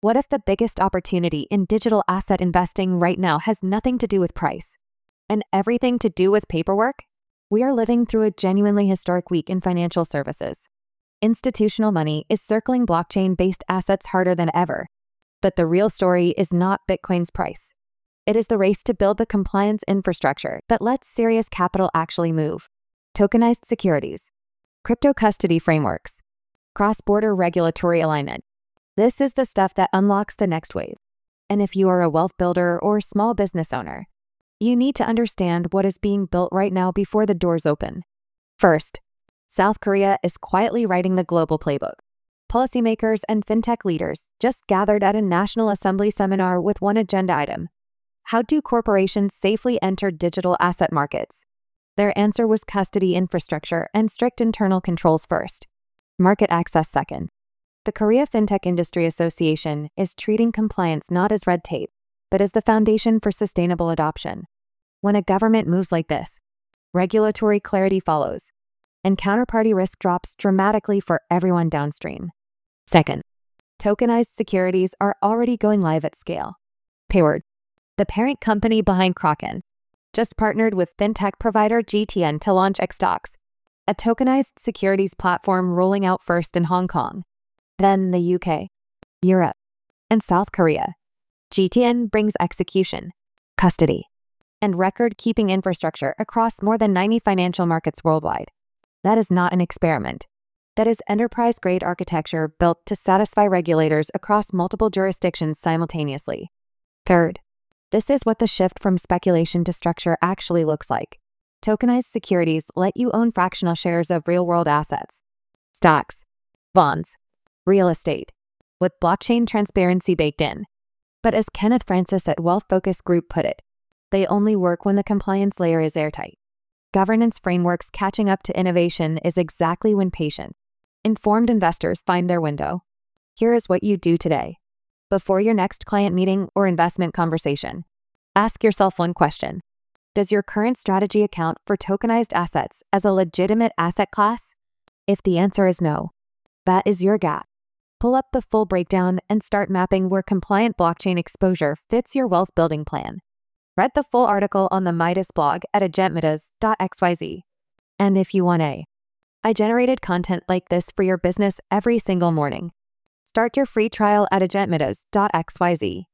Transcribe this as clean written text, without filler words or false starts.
What if the biggest opportunity in digital asset investing right now has nothing to do with price and everything to do with paperwork? We are living through a genuinely historic week in financial services. Institutional money is circling blockchain-based assets harder than ever. But the real story is not Bitcoin's price. It is the race to build the compliance infrastructure that lets serious capital actually move. Tokenized securities, crypto custody frameworks, cross-border regulatory alignment. This is the stuff that unlocks the next wave. And if you are a wealth builder or small business owner, you need to understand what is being built right now before the doors open. First, South Korea is quietly writing the global playbook. Policymakers and fintech leaders just gathered at a National Assembly seminar with one agenda item: how do corporations safely enter digital asset markets? Their answer was custody infrastructure and strict internal controls first, market access second. The Korea Fintech Industry Association is treating compliance not as red tape, but as the foundation for sustainable adoption. When a government moves like this, regulatory clarity follows, and counterparty risk drops dramatically for everyone downstream. Second, tokenized securities are already going live at scale. Payward, the parent company behind Kraken, just partnered with fintech provider GTN to launch Xtox, a tokenized securities platform rolling out first in Hong Kong, then the UK, Europe, and South Korea. GTN brings execution, custody, and record-keeping infrastructure across more than 90 financial markets worldwide. That is not an experiment. That is enterprise-grade architecture built to satisfy regulators across multiple jurisdictions simultaneously. Third, this is what the shift from speculation to structure actually looks like. Tokenized securities let you own fractional shares of real-world assets, stocks, bonds, real estate, with blockchain transparency baked in. But as Kenneth Francis at Wealth Focus Group put it, they only work when the compliance layer is airtight. Governance frameworks catching up to innovation is exactly when patient, informed investors find their window. Here is what you do today. Before your next client meeting or investment conversation, ask yourself one question. Does your current strategy account for tokenized assets as a legitimate asset class? If the answer is no, that is your gap. Pull up the full breakdown and start mapping where compliant blockchain exposure fits your wealth building plan. Read the full article on the Midas blog at agentmidas.xyz. And if you want I generated content like this for your business every single morning. Start your free trial at agentmidas.xyz.